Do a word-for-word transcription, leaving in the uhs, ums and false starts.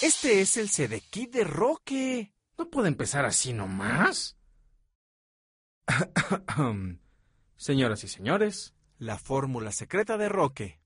Este es el Sedekit de Roque. ¿No puede empezar así nomás? Señoras y señores, la fórmula secreta de Roque.